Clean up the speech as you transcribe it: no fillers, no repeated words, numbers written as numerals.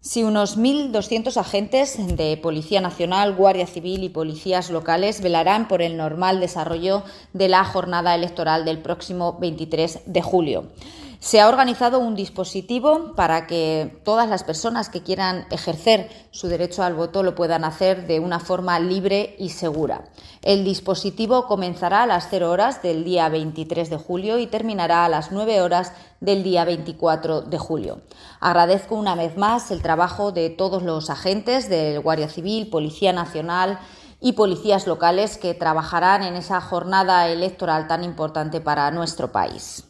Sí, unos 1.200 agentes de Policía Nacional, Guardia Civil y policías locales velarán por el normal desarrollo de la jornada electoral del próximo 23 de julio. Se ha organizado un dispositivo para que todas las personas que quieran ejercer su derecho al voto lo puedan hacer de una forma libre y segura. El dispositivo comenzará a las 0 horas del día 23 de julio y terminará a las 9 horas del día 24 de julio. Agradezco una vez más el trabajo de todos los agentes del Guardia Civil, Policía Nacional y policías locales que trabajarán en esa jornada electoral tan importante para nuestro país.